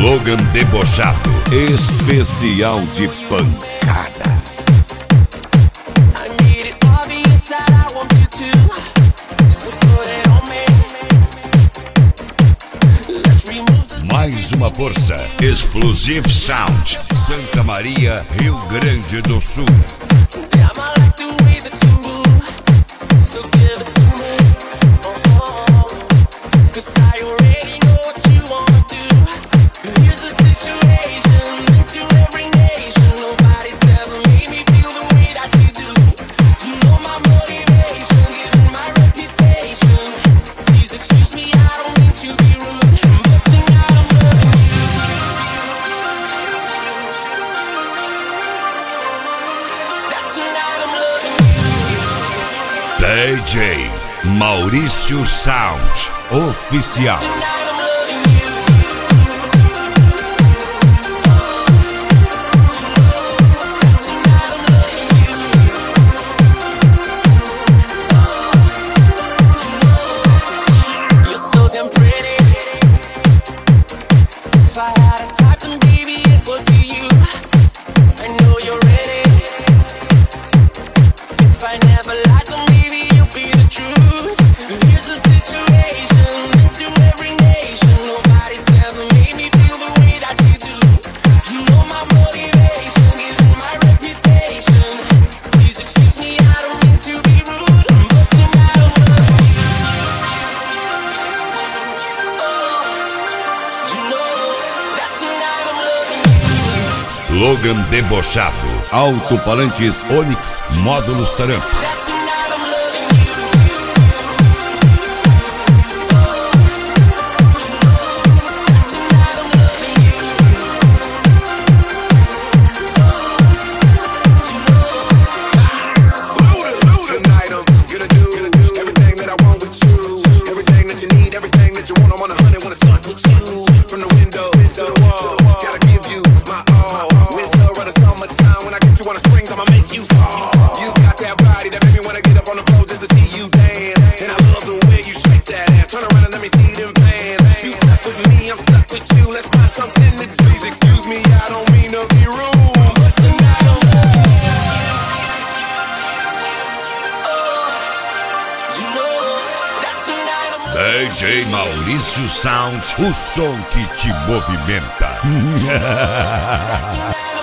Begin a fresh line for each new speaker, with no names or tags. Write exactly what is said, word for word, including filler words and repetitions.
Logan Debochado, especial de pancada. Mais uma força, Explosive Sound, Santa Maria, Rio Grande do Sul. D J Maurício Sound Oficial. Logan Debochado, alto-falantes Onix, módulos Tramps. D J Maurício Sound, o som que te movimenta.